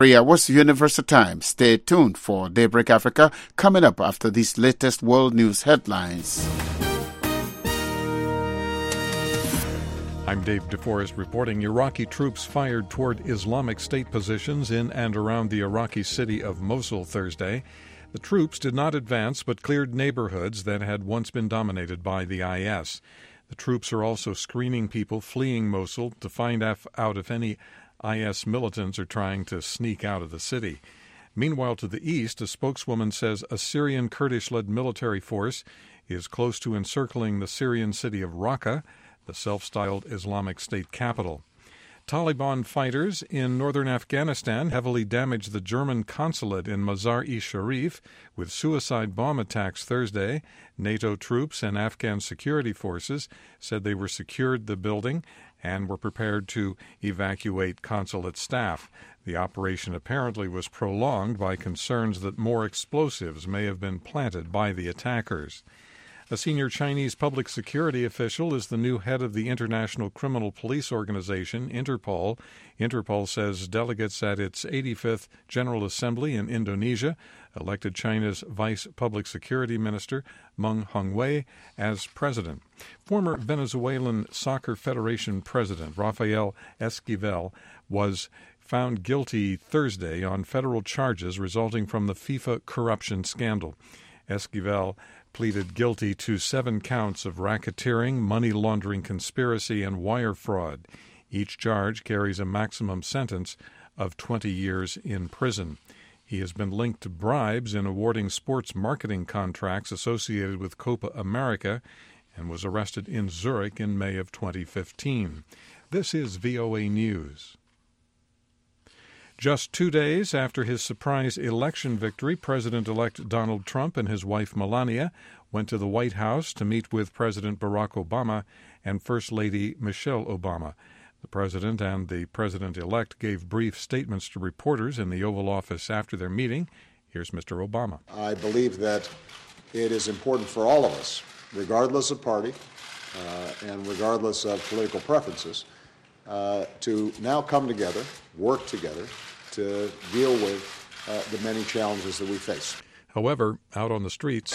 Was Universal Time. Stay tuned for Daybreak Africa coming up after these latest world news headlines. I'm Dave DeForest reporting. Iraqi troops fired toward Islamic State positions in and around the Iraqi city of Mosul Thursday. The troops did not advance but cleared neighborhoods that had once been dominated by the IS. The troops are also screening people fleeing Mosul to find out if any IS militants are trying to sneak out of the city. Meanwhile, to the east, a spokeswoman says a Syrian Kurdish-led military force is close to encircling the Syrian city of Raqqa, the self-styled Islamic State capital. Taliban fighters in northern Afghanistan heavily damaged the German consulate in Mazar-e-Sharif with suicide bomb attacks Thursday. NATO troops and Afghan security forces said they secured the building and were prepared to evacuate consulate staff. The operation apparently was prolonged by concerns that more explosives may have been planted by the attackers. A senior Chinese public security official is the new head of the International Criminal Police Organization, Interpol. Interpol says delegates at its 85th General Assembly in Indonesia elected China's Vice Public Security Minister, Meng Hongwei, as president. Former Venezuelan Soccer Federation president, Rafael Esquivel, was found guilty Thursday on federal charges resulting from the FIFA corruption scandal. Esquivel pleaded guilty to 7 counts of racketeering, money laundering conspiracy, and wire fraud. Each charge carries a maximum sentence of 20 years in prison. He has been linked to bribes in awarding sports marketing contracts associated with Copa America and was arrested in Zurich in May of 2015. This is VOA News. Just 2 days after his surprise election victory, President-elect Donald Trump and his wife Melania went to the White House to meet with President Barack Obama and First Lady Michelle Obama. The president and the president-elect gave brief statements to reporters in the Oval Office after their meeting. Here's Mr. Obama. I believe that it is important for all of us, regardless of party and regardless of political preferences, to now come together, work together, to deal with the many challenges that we face. However, out on the streets,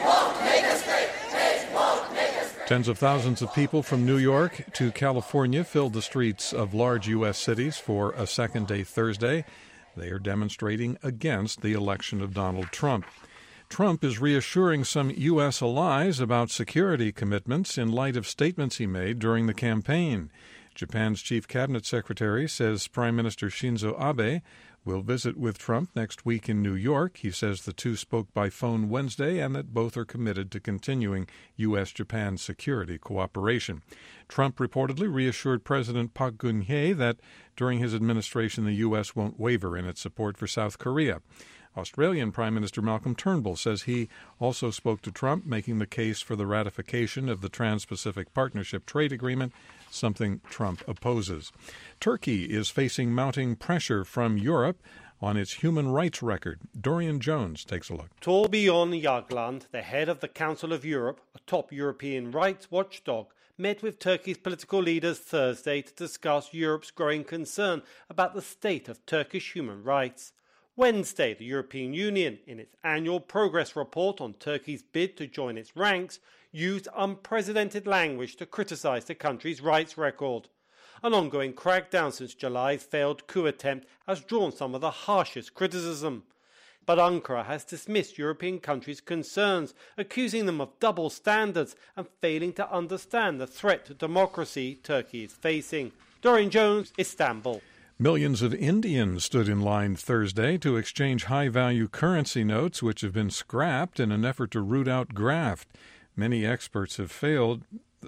tens of thousands of people from New York to California filled the streets of large U.S. cities for a second day Thursday. They are demonstrating against the election of Donald Trump. Trump is reassuring some U.S. allies about security commitments in light of statements he made during the campaign. Japan's chief cabinet secretary says Prime Minister Shinzo Abe will visit with Trump next week in New York. He says the two spoke by phone Wednesday and that both are committed to continuing U.S.-Japan security cooperation. Trump reportedly reassured President Park Geun-hye that during his administration the U.S. won't waver in its support for South Korea. Australian Prime Minister Malcolm Turnbull says he also spoke to Trump, making the case for the ratification of the Trans-Pacific Partnership Trade Agreement, something Trump opposes. Turkey is facing mounting pressure from Europe on its human rights record. Dorian Jones takes a look. Torbjörn Jagland, the head of the Council of Europe, a top European rights watchdog, met with Turkey's political leaders Thursday to discuss Europe's growing concern about the state of Turkish human rights. Wednesday, the European Union, in its annual progress report on Turkey's bid to join its ranks, used unprecedented language to criticize the country's rights record. An ongoing crackdown since July's failed coup attempt has drawn some of the harshest criticism. But Ankara has dismissed European countries' concerns, accusing them of double standards and failing to understand the threat to democracy Turkey is facing. Dorian Jones, Istanbul. Millions of Indians stood in line Thursday to exchange high-value currency notes which have been scrapped in an effort to root out graft. Many experts have hailed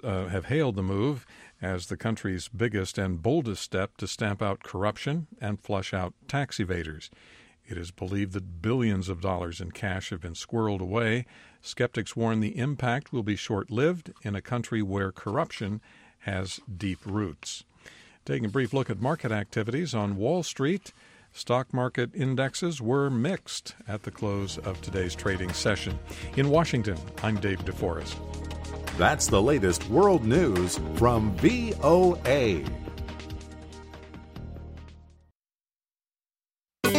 the move as the country's biggest and boldest step to stamp out corruption and flush out tax evaders. It is believed that billions of dollars in cash have been squirreled away. Skeptics warn the impact will be short-lived in a country where corruption has deep roots. Taking a brief look at market activities on Wall Street, stock market indexes were mixed at the close of today's trading session. In Washington, I'm Dave DeForest. That's the latest world news from VOA.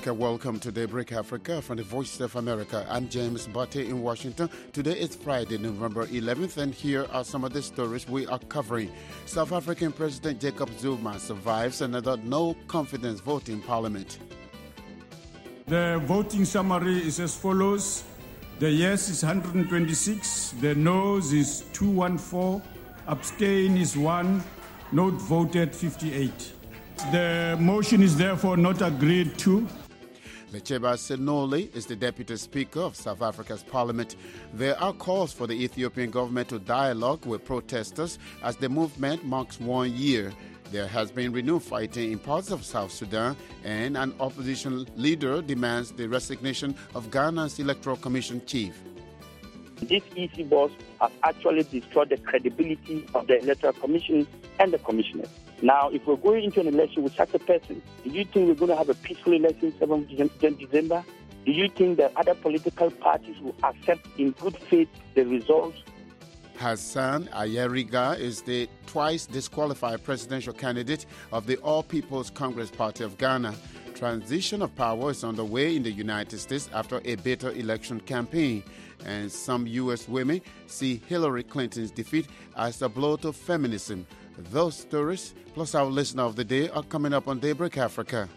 Welcome to Daybreak Africa from the Voice of America. I'm James Butte in Washington. Today is Friday, November 11th, and here are some of the stories we are covering. South African President Jacob Zuma survives another no-confidence vote in Parliament. The voting summary is as follows. The yes is 126, the no's is 214, abstain is 1, not voted 58. The motion is therefore not agreed to. Lecheba Senoli is the Deputy Speaker of South Africa's Parliament. There are calls for the Ethiopian government to dialogue with protesters as the movement marks 1 year. There has been renewed fighting in parts of South Sudan, and an opposition leader demands the resignation of Ghana's Electoral Commission chief. This EC boss has actually destroyed the credibility of the Electoral Commission and the commissioners. Now, if we're going into an election with such a person, do you think we're going to have a peaceful election 7th December? Do you think that other political parties will accept in good faith the results? Hassan Ayeriga is the twice disqualified presidential candidate of the All People's Congress Party of Ghana. Transition of power is underway in the United States after a bitter election campaign, and some U.S. women see Hillary Clinton's defeat as a blow to feminism. Those stories, plus our listener of the day, are coming up on Daybreak Africa.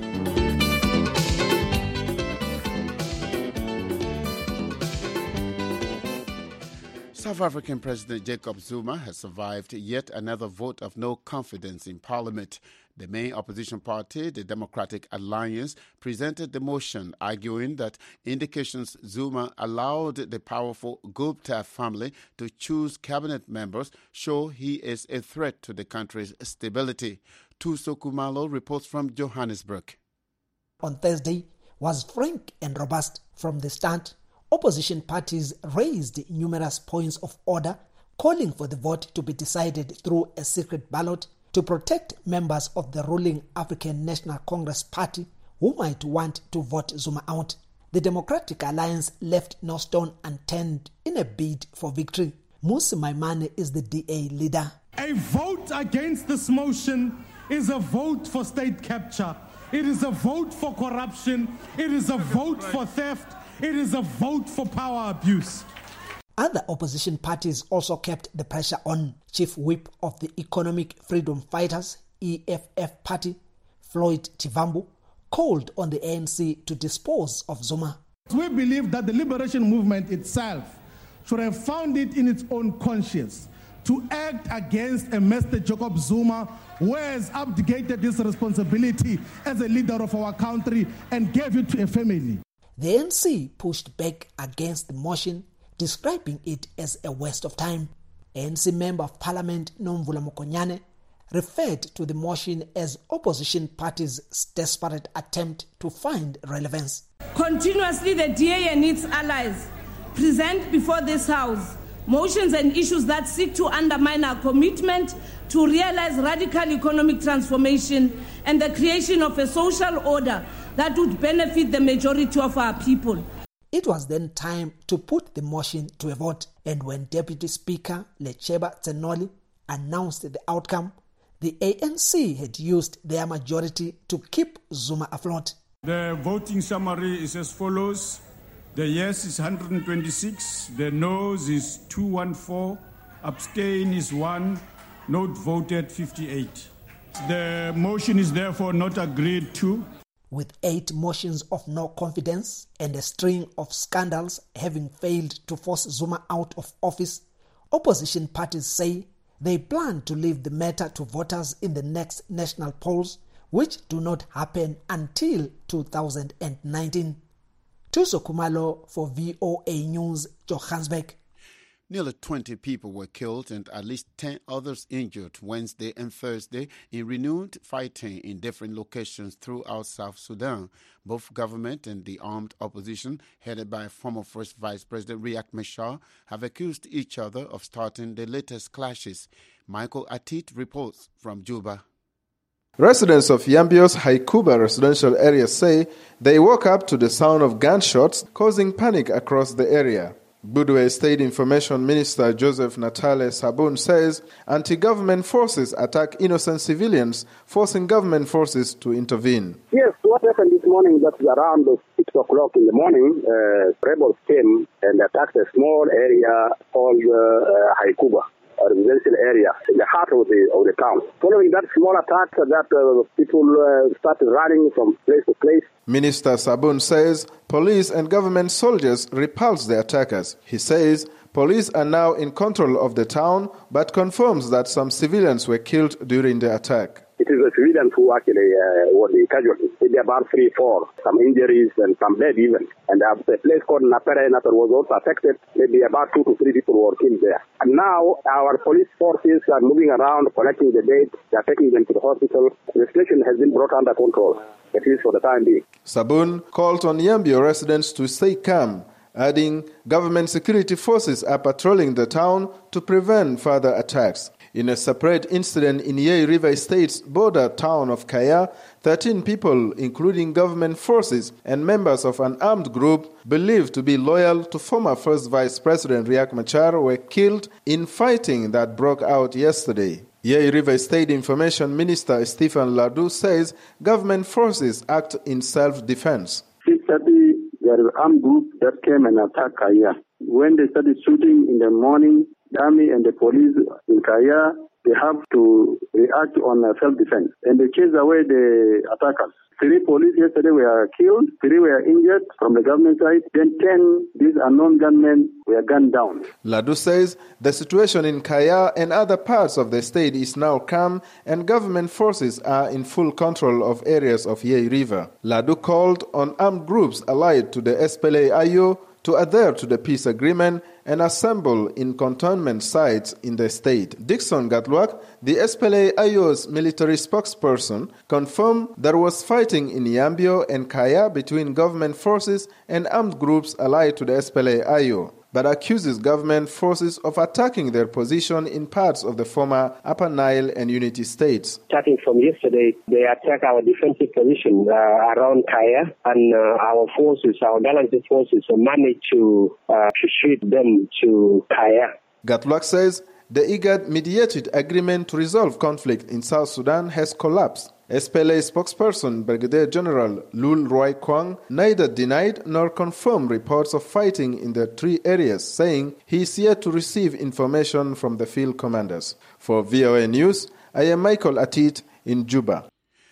South African President Jacob Zuma has survived yet another vote of no confidence in Parliament. The main opposition party, the Democratic Alliance, presented the motion arguing that indications Zuma allowed the powerful Gupta family to choose cabinet members show he is a threat to the country's stability. Tuso Kumalo reports from Johannesburg. On Thursday was frank and robust from the start. Opposition parties raised numerous points of order, calling for the vote to be decided through a secret ballot to protect members of the ruling African National Congress Party who might want to vote Zuma out. The Democratic Alliance left no stone unturned in a bid for victory. Musi Maimane is the DA leader. A vote against this motion is a vote for state capture. It is a vote for corruption. It is a vote for theft. It is a vote for power abuse. Other opposition parties also kept the pressure on. Chief Whip of the Economic Freedom Fighters, EFF Party, Floyd Chivambu, called on the ANC to dispose of Zuma. We believe that the liberation movement itself should have found it in its own conscience to act against a Mr. Jacob Zuma who has abdicated this responsibility as a leader of our country and gave it to a family. The ANC pushed back against the motion, describing it as a waste of time. ANC Member of Parliament Nomvula Mokonyane referred to the motion as opposition parties' desperate attempt to find relevance. Continuously, the DA and its allies present before this House motions and issues that seek to undermine our commitment to realize radical economic transformation and the creation of a social order that would benefit the majority of our people. It was then time to put the motion to a vote, and when Deputy Speaker Lecheba Senoli announced the outcome, the ANC had used their majority to keep Zuma afloat. The voting summary is as follows. The yes is 126, the no's is 214, abstain is 1, not voted 58. The motion is therefore not agreed to. With 8 motions of no confidence and a string of scandals having failed to force Zuma out of office, opposition parties say they plan to leave the matter to voters in the next national polls, which do not happen until 2019. Tuso Kumalo for VOA News, Johannesburg. Nearly 20 people were killed and at least 10 others injured Wednesday and Thursday in renewed fighting in different locations throughout South Sudan. Both government and the armed opposition, headed by former First Vice President Riek Machar, have accused each other of starting the latest clashes. Michael Atit reports from Juba. Residents of Yambio's Haikuba residential area say they woke up to the sound of gunshots, causing panic across the area. Budwe State Information Minister Joseph Natale Sabun says anti-government forces attack innocent civilians, forcing government forces to intervene. Yes, what happened this morning, that's around 6 o'clock in the morning, rebels came and attacked a small area called Haikuba, a residential area in the heart of the town. Following that small attack, people started running from place to place. Minister Sabun says police and government soldiers repulsed the attackers. He says police are now in control of the town, but confirms that some civilians were killed during the attack. It is the civilians who actually were the casualties. Maybe about 3-4, some injuries and some dead even. And the place called Napere was also affected. Maybe about 2 to 3 people were killed there. And now our police forces are moving around, collecting the dead. They are taking them to the hospital. The situation has been brought under control, at least for the time being. Sabun called on Yambio residents to stay calm, adding government security forces are patrolling the town to prevent further attacks. In a separate incident in Yei River State's border town of Kaya, 13 people, including government forces and members of an armed group believed to be loyal to former First Vice President Riek Machar, were killed in fighting that broke out yesterday. Yei River State Information Minister Stephen Ladu says government forces act in self-defense. 6:30, there is an armed group that came and attacked Kaya. When they started shooting in the morning, the army and the police in Kaya, they have to react on self-defense. And they chased away the attackers. 3 police yesterday were killed, 3 were injured from the government side, then 10, these unknown gunmen were gunned down. Ladu says the situation in Kaya and other parts of the state is now calm and government forces are in full control of areas of Yei River. Ladu called on armed groups allied to the SPLA-IO to adhere to the peace agreement and assemble in cantonment sites in the state. Dixon Gatluak, the SPLA-IO's military spokesperson, confirmed there was fighting in Yambio and Kaya between government forces and armed groups allied to the SPLA-IO, but accuses government forces of attacking their position in parts of the former Upper Nile and Unity states. Starting from yesterday, they attacked our defensive position around Kaya, and our forces, our gallant forces, managed to shoot them to Kaya. Gatluak says the IGAD-mediated agreement to resolve conflict in South Sudan has collapsed. SPLA spokesperson Brigadier General Lul Roy Kwang neither denied nor confirmed reports of fighting in the 3 areas, saying he is yet to receive information from the field commanders. For VOA News, I am Michael Atit in Juba.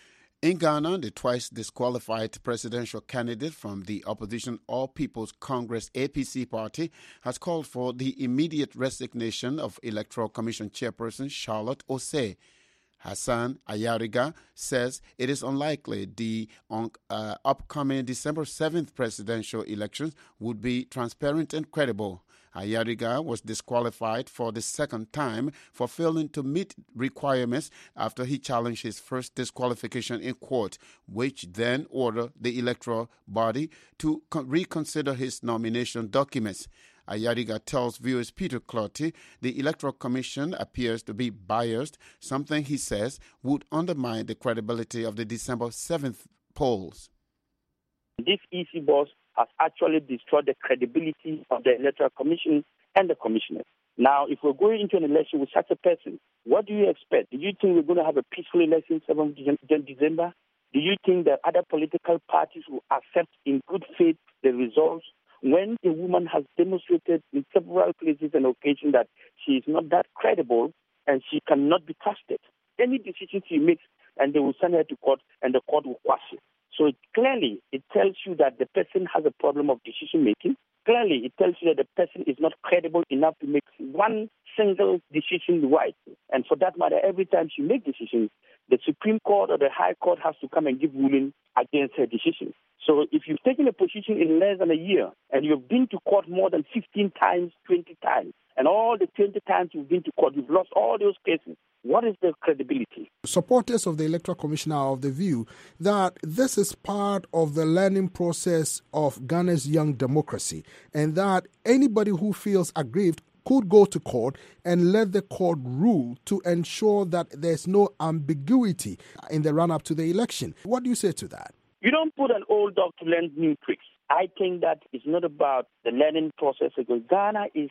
In Ghana, the twice disqualified presidential candidate from the opposition All People's Congress APC party has called for the immediate resignation of Electoral Commission Chairperson Charlotte Osei. Hassan Ayariga says it is unlikely the upcoming December 7th presidential elections would be transparent and credible. Ayariga was disqualified for the second time for failing to meet requirements after he challenged his first disqualification in court, which then ordered the electoral body to reconsider his nomination documents. Ayariga tells viewers Peter Clotty the Electoral Commission appears to be biased, something he says would undermine the credibility of the December 7th polls. This EC boss has actually destroyed the credibility of the Electoral Commission and the commissioners. Now, if we're going into an election with such a person, what do you expect? Do you think we're going to have a peaceful election 7th December? Do you think that other political parties will accept in good faith the results? When a woman has demonstrated in several places and occasions that she is not that credible and she cannot be trusted, any decision she makes, and they will send her to court, and the court will quash it. So it tells you that the person has a problem of decision making. Clearly, it tells you that the person is not credible enough to make one single decision right. And for that matter, every time she makes decisions, the Supreme Court or the High Court has to come and give ruling against her decision. So if you've taken a position in less than a year and you've been to court more than 15 times, 20 times, and all the 20 times you've been to court, you've lost all those cases, what is the credibility? Supporters of the Electoral Commission are of the view that this is part of the learning process of Ghana's young democracy, and that anybody who feels aggrieved could go to court and let the court rule to ensure that there's no ambiguity in the run-up to the election. What do you say to that? You don't put an old dog to learn new tricks. I think that it's not about the learning process because Ghana is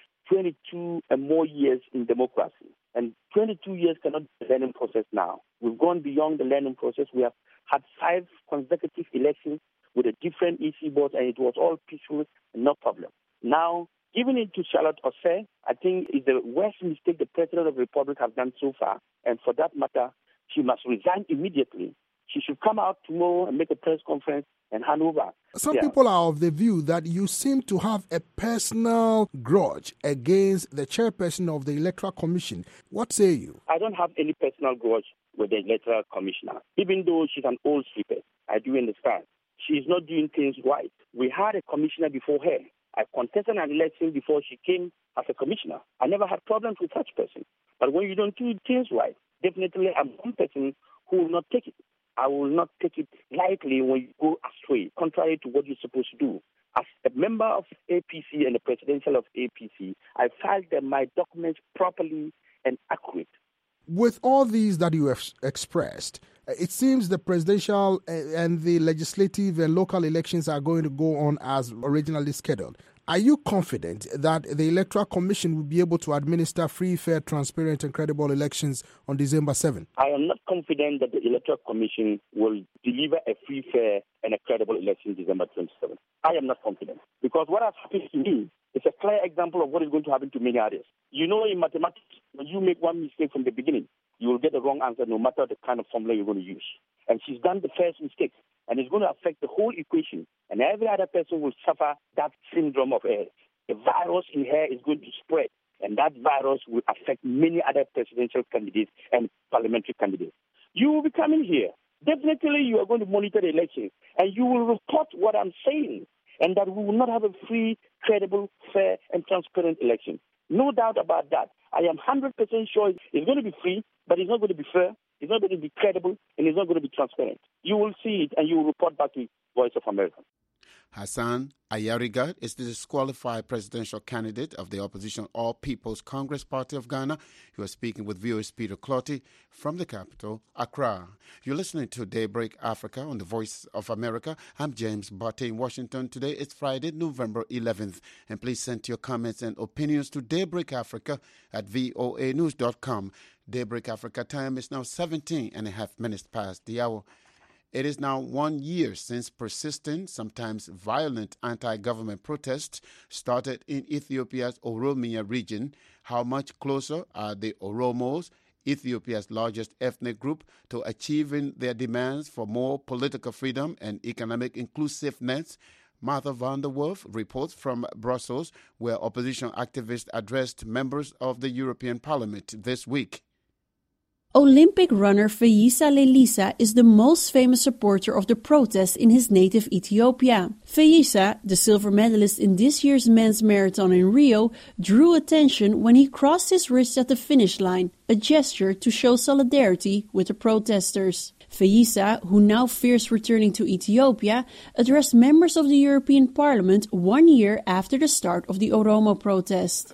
22 and more years in democracy. And 22 years cannot be the learning process now. We've gone beyond the learning process. We have had 5 consecutive elections with a different EC board, and it was all peaceful and no problem. Now, giving it to Charlotte Osei, I think is the worst mistake the President of the Republic has done so far. And for that matter, she must resign immediately. She should come out tomorrow and make a press conference and hand over. Some people are of the view that you seem to have a personal grudge against the chairperson of the Electoral Commission. What say you? I don't have any personal grudge with the Electoral Commissioner. Even though she's an old sleeper, I do understand. She's not doing things right. We had a commissioner before her. I contested an election before she came as a commissioner. I never had problems with such person. But when you don't do things right, definitely I'm one person who will not take it. I will not take it lightly when you go astray, contrary to what you're supposed to do. As a member of APC and the presidential of APC, I filed my documents properly and accurate. With all these that you have expressed, it seems the presidential and the legislative and local elections are going to go on as originally scheduled. Are you confident that the Electoral Commission will be able to administer free, fair, transparent and credible elections on December 7? I am not confident that the Electoral Commission will deliver a free, fair and a credible election December 27. I am not confident because what has happened to me is a clear example of what is going to happen to many others. You know, in mathematics, when you make one mistake from the beginning, you will get the wrong answer no matter the kind of formula you're going to use. And she's done the first mistake, and it's going to affect the whole equation. And every other person will suffer that syndrome of her. The virus in her is going to spread, and that virus will affect many other presidential candidates and parliamentary candidates. You will be coming here. Definitely you are going to monitor the elections, and you will report what I'm saying, and that we will not have a free, credible, fair, and transparent election. No doubt about that. I am 100% sure it's going to be free, but it's not going to be fair, it's not going to be credible, and it's not going to be transparent. You will see it, and you will report back to Voice of America. Hassan Ayariga is the disqualified presidential candidate of the opposition All People's Congress Party of Ghana. He was speaking with VOA's Peter Clotty from the capital, Accra. You're listening to Daybreak Africa on the Voice of America. I'm James Botte in Washington. Today is Friday, November 11th. And please send your comments and opinions to Daybreak Africa at voanews.com. Daybreak Africa time is now 17 and a half minutes past the hour. It is now 1 year since persistent, sometimes violent anti-government protests started in Ethiopia's Oromia region. How much closer are the Oromos, Ethiopia's largest ethnic group, to achieving their demands for more political freedom and economic inclusiveness? Martha van der Werf reports from Brussels, where opposition activists addressed members of the European Parliament this week. Olympic runner Feyisa Lelisa is the most famous supporter of the protest in his native Ethiopia. Feyisa, the silver medalist in this year's men's marathon in Rio, drew attention when he crossed his wrist at the finish line, a gesture to show solidarity with the protesters. Feyisa, who now fears returning to Ethiopia, addressed members of the European Parliament 1 year after the start of the Oromo protest.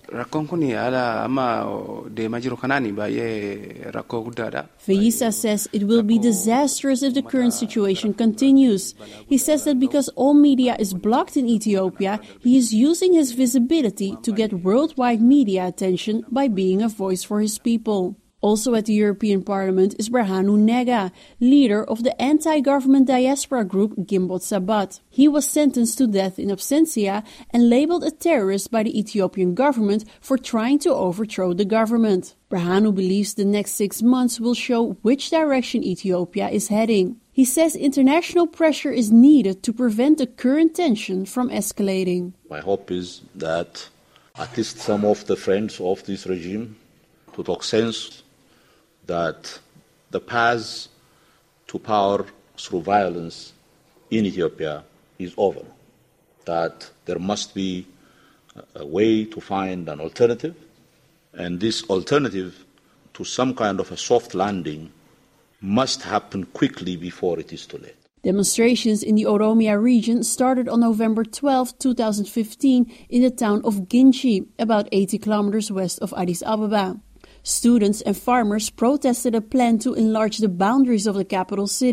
Feyisa says it will be disastrous if the current situation continues. He says that because all media is blocked in Ethiopia, he is using his visibility to get worldwide media attention by being a voice for his people. Also at the European Parliament is Berhanu Nega, leader of the anti-government diaspora group Gimbot Sabat. He was sentenced to death in absentia and labeled a terrorist by the Ethiopian government for trying to overthrow the government. Berhanu believes the next 6 months will show which direction Ethiopia is heading. He says international pressure is needed to prevent the current tension from escalating. My hope is that at least some of the friends of this regime to talk sense that the path to power through violence in Ethiopia is over, that there must be a way to find an alternative, and this alternative to some kind of a soft landing must happen quickly before it is too late. Demonstrations in the Oromia region started on November 12, 2015 in the town of Ginchi, about 80 kilometers west of Addis Ababa. Students and farmers protested a plan to enlarge the boundaries of the capital city.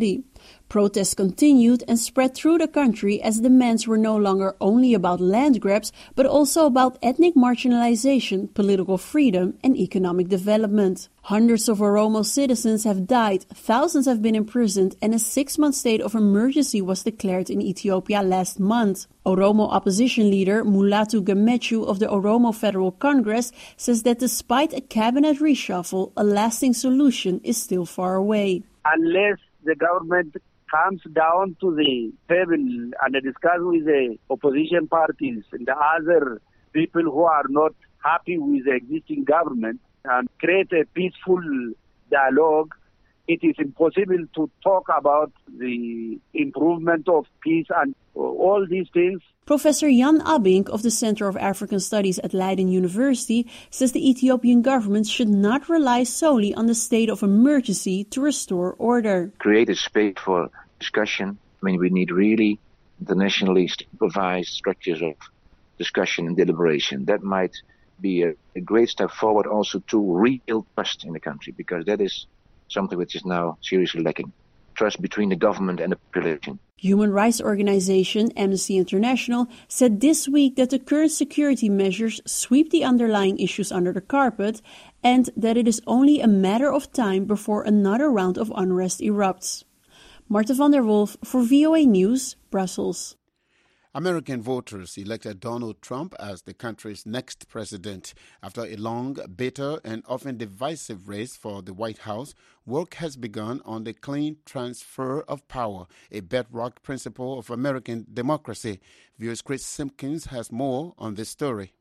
Protests continued and spread through the country as demands were no longer only about land grabs, but also about ethnic marginalization, political freedom, and economic development. Hundreds of Oromo citizens have died, thousands have been imprisoned, and a 6-month state of emergency was declared in Ethiopia last month. Oromo opposition leader Mulatu Gemechu of the Oromo Federal Congress says that despite a cabinet reshuffle, a lasting solution is still far away. Unless the government comes down to the table and discuss with the opposition parties and the other people who are not happy with the existing government and create a peaceful dialogue, it is impossible to talk about the improvement of peace and all these things. Professor Jan Abink of the Center of African Studies at Leiden University says the Ethiopian government should not rely solely on the state of emergency to restore order. Create a space for discussion. I mean, we need really internationally supervised structures of discussion and deliberation. That might be a great step forward also to rebuild trust in the country, because that is something which is now seriously lacking. Trust between the government and the population. Human rights organization Amnesty International said this week that the current security measures sweep the underlying issues under the carpet and that it is only a matter of time before another round of unrest erupts. Marta van der Wolf for VOA News, Brussels. American voters elected Donald Trump as the country's next president. After a long, bitter, and often divisive race for the White House, work has begun on the clean transfer of power, a bedrock principle of American democracy. VOA's Chris Simpkins has more on this story.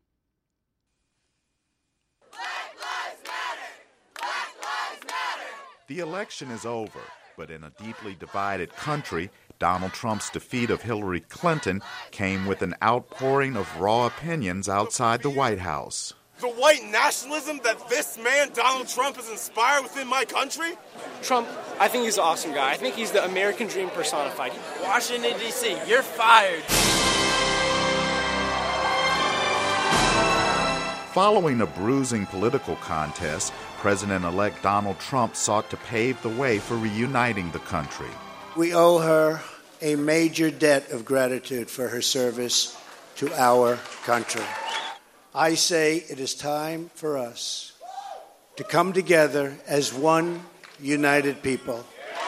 Black Lives Matter! Black Lives Matter! The election is over, but in a deeply divided country, Donald Trump's defeat of Hillary Clinton came with an outpouring of raw opinions outside the White House. The white nationalism that this man, Donald Trump, has inspired within my country? Trump, I think he's an awesome guy. I think he's the American dream personified. Washington, D.C., you're fired. Following a bruising political contest, President-elect Donald Trump sought to pave the way for reuniting the country. We owe her a major debt of gratitude for her service to our country. I say it is time for us to come together as one united people.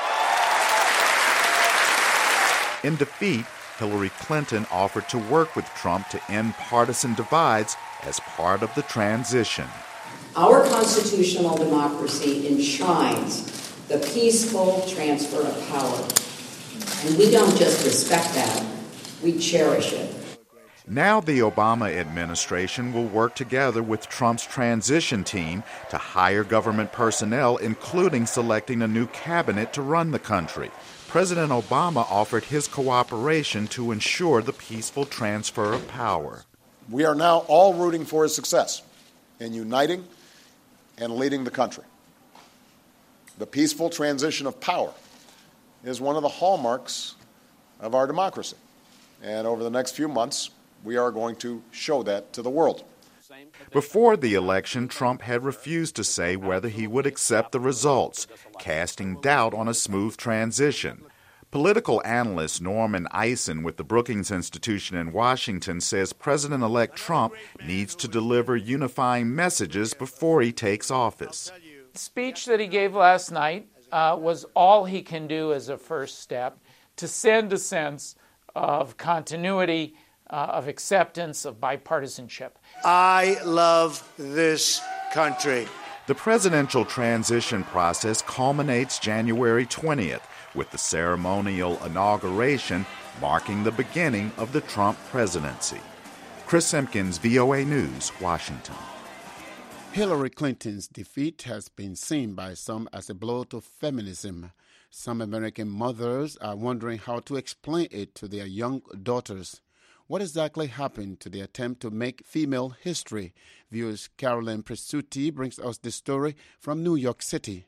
In defeat, Hillary Clinton offered to work with Trump to end partisan divides as part of the transition. Our constitutional democracy enshrines the peaceful transfer of power. And we don't just respect that, we cherish it. Now the Obama administration will work together with Trump's transition team to hire government personnel, including selecting a new cabinet to run the country. President Obama offered his cooperation to ensure the peaceful transfer of power. We are now all rooting for his success in uniting and leading the country. The peaceful transition of power is one of the hallmarks of our democracy. And over the next few months, we are going to show that to the world. Before the election, Trump had refused to say whether he would accept the results, casting doubt on a smooth transition. Political analyst Norman Eisen with the Brookings Institution in Washington says President-elect Trump needs to deliver unifying messages before he takes office. The speech that he gave last night was all he can do as a first step to send a sense of continuity, of acceptance, of bipartisanship. I love this country. The presidential transition process culminates January 20th with the ceremonial inauguration marking the beginning of the Trump presidency. Chris Simpkins, VOA News, Washington. Hillary Clinton's defeat has been seen by some as a blow to feminism. Some American mothers are wondering how to explain it to their young daughters. What exactly happened to the attempt to make female history? VOA's Carolyn Presutti brings us the story from New York City.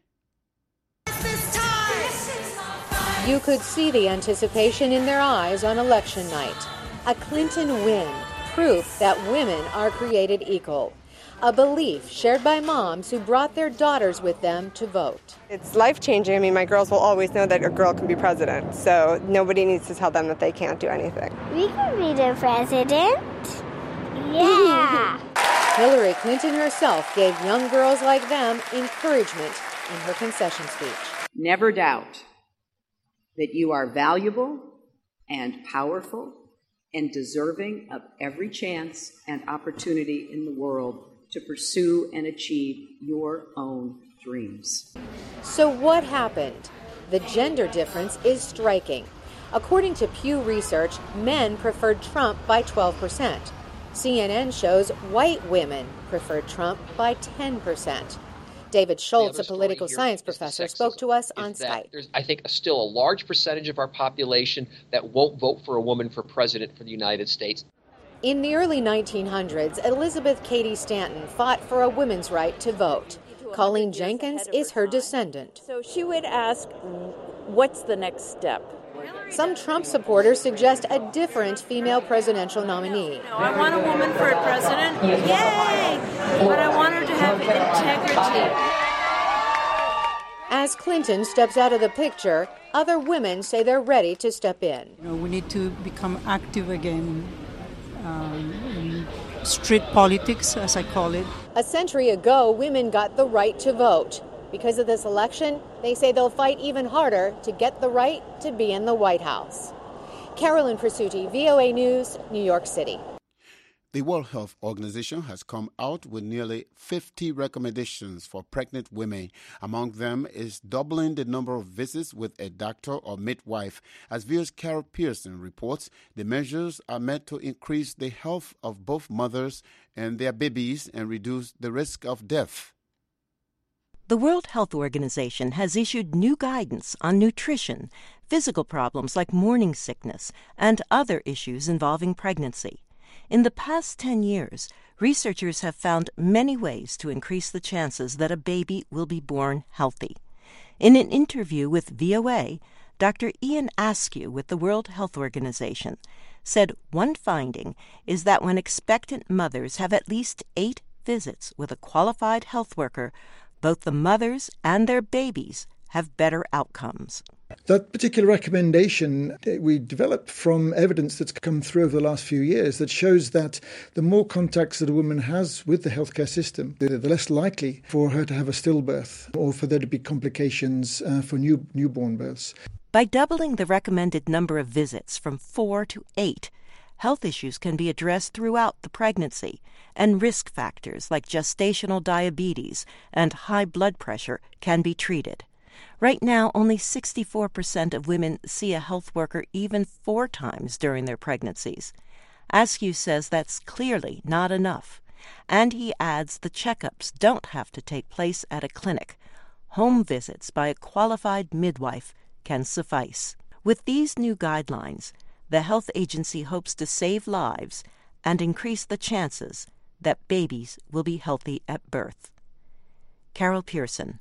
You could see the anticipation in their eyes on election night. A Clinton win, proof that women are created equal. a belief shared by moms who brought their daughters with them to vote. It's life-changing. I mean, my girls will always know that a girl can be president, so nobody needs to tell them that they can't do anything. We can be the president. Yeah. Hillary Clinton herself gave young girls like them encouragement in her concession speech. Never doubt that you are valuable and powerful and deserving of every chance and opportunity in the world to pursue and achieve your own dreams. So what happened? The gender difference is striking. According to Pew Research, men preferred Trump by 12%. CNN shows white women preferred Trump by 10%. David Schultz, a political science professor, spoke to us on Skype. There's, I think, still a large percentage of our population that won't vote for a woman for president for the United States. In the early 1900s, Elizabeth Cady Stanton fought for a women's right to vote. Colleen Jenkins is her descendant. So she would ask, what's the next step? Some Trump supporters suggest a different female presidential nominee. I want a woman for president. Yay! But I want her to have integrity. As Clinton steps out of the picture, other women say they're ready to step in. We need to become active again in street politics, as I call it. A century ago, women got the right to vote. Because of this election, they say they'll fight even harder to get the right to be in the White House. Carolyn Presutti, VOA News, New York City. The World Health Organization has come out with nearly 50 recommendations for pregnant women. Among them is doubling the number of visits with a doctor or midwife. As VOA's Carol Pearson reports, the measures are meant to increase the health of both mothers and their babies and reduce the risk of death. The World Health Organization has issued new guidance on nutrition, physical problems like morning sickness, and other issues involving pregnancy. In the past 10 years, researchers have found many ways to increase the chances that a baby will be born healthy. In an interview with VOA, Dr. Ian Askew with the World Health Organization said one finding is that when expectant mothers have at least 8 visits with a qualified health worker, both the mothers and their babies have better outcomes. That particular recommendation we developed from evidence that's come through over the last few years that shows that the more contacts that a woman has with the healthcare system, the less likely for her to have a stillbirth or for there to be complications for newborn births. By doubling the recommended number of visits from 4 to 8, health issues can be addressed throughout the pregnancy, and risk factors like gestational diabetes and high blood pressure can be treated. Right now, only 64% of women see a health worker even 4 times during their pregnancies. Askew says that's clearly not enough, and he adds the checkups don't have to take place at a clinic. Home visits by a qualified midwife can suffice. With these new guidelines, the health agency hopes to save lives and increase the chances that babies will be healthy at birth. Carol Pearson,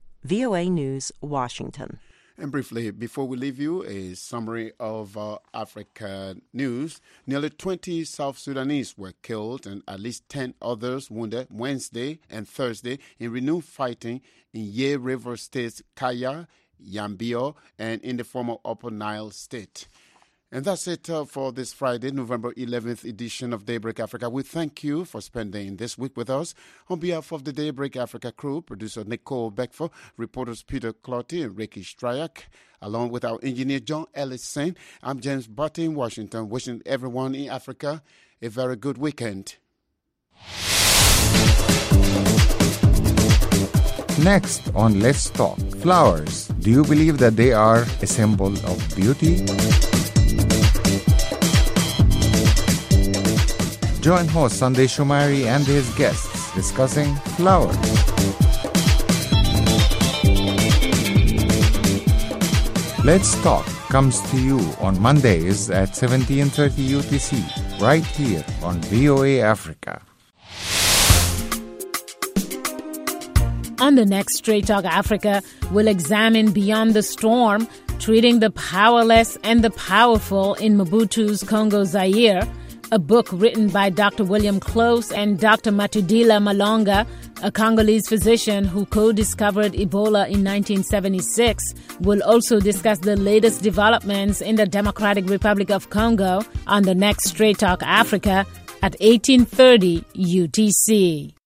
VOA News, Washington. And briefly, before we leave you, a summary of Africa news. Nearly 20 South Sudanese were killed and at least 10 others wounded Wednesday and Thursday in renewed fighting in Ye River State's Kaya, Yambio, and in the former Upper Nile State. And that's it for this Friday, November 11th edition of Daybreak Africa. We thank you for spending this week with us. On behalf of the Daybreak Africa crew, producer Nicole Beckford, reporters Peter Clotty and Ricky Stryak, along with our engineer John Ellison, I'm James Barty in Washington, wishing everyone in Africa a very good weekend. Next on Let's Talk, flowers. Do you believe that they are a symbol of beauty? Join host Sunday Shumari and his guests discussing flowers. Let's Talk comes to you on Mondays at 17:30 UTC, right here on VOA Africa. On the next Straight Talk Africa, we'll examine beyond the storm, treating the powerless and the powerful in Mobutu's Congo Zaire, a book written by Dr. William Close and Dr. Matudila Malonga, a Congolese physician who co-discovered Ebola in 1976, will also discuss the latest developments in the Democratic Republic of Congo on the next Straight Talk Africa at 18:30 UTC.